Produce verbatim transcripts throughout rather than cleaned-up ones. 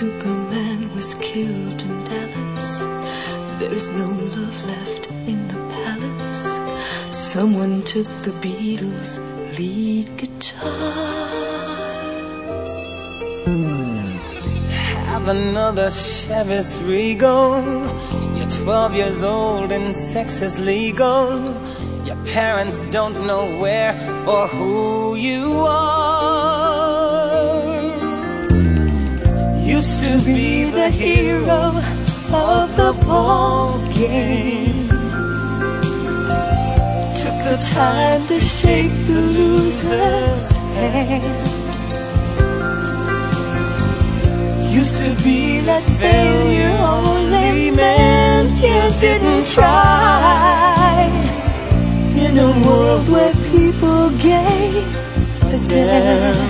Superman was killed in Dallas. There's no love left in the palace. Someone took the Beatles' lead guitar. Have another Chevys Regal. You're twelve years old and sex is legal. Your parents don't know where or who you are. Used to be the hero of the ball game. Took the time to shake the loser's hand. Used to be that failure only meant you didn't try. In a world where people gave a damn.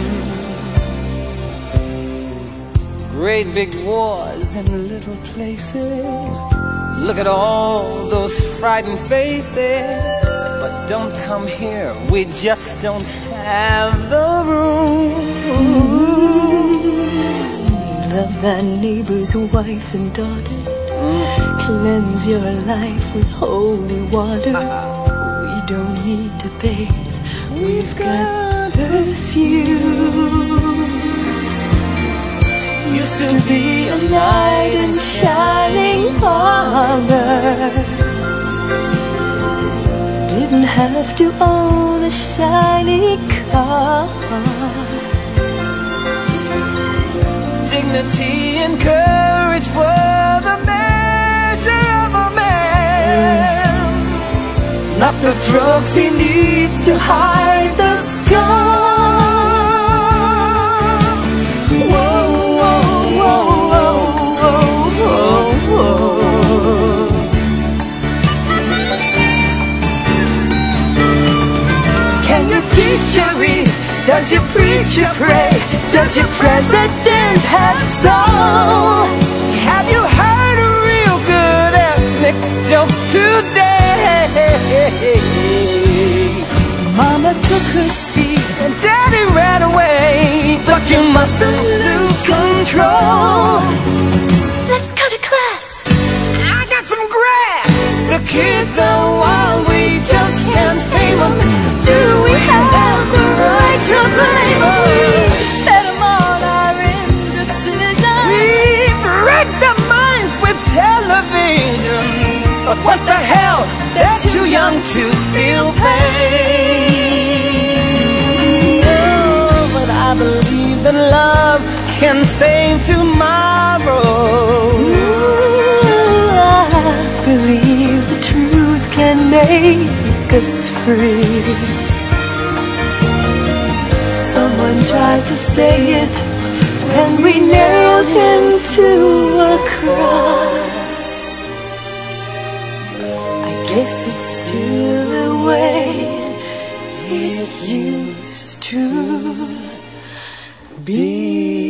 Great big wars in little places. Look at all those frightened faces. But don't come here, we just don't have the room. Love thy neighbor's wife and daughter. Cleanse your life with holy water. We don't need to bathe, we've got perfume. Used to be a knight in shining armor. Didn't have to own a shiny car. Dignity and courage were the measure of a man. Not the drugs he needs to hide the scar. Whoa, whoa, whoa, whoa, whoa, whoa. Can your teacher read? Does your preacher pray? Does your president have soul? Have you heard a real good ethnic joke today? Mama took her speed and Daddy ran away, but you mustn't lose control. Let's go to class. I got some grass. The kids are wild, we just can't tame them. Do we have the right to blame them? Set them on our indecision. We've wrecked their minds with television. But what the hell, they're too young to feel pain. Oh, but I believe that love can save tomorrow. Ooh, I believe the truth can make us free. Someone tried to say it when we nailed him to a cross. I guess it's still the way it used to be.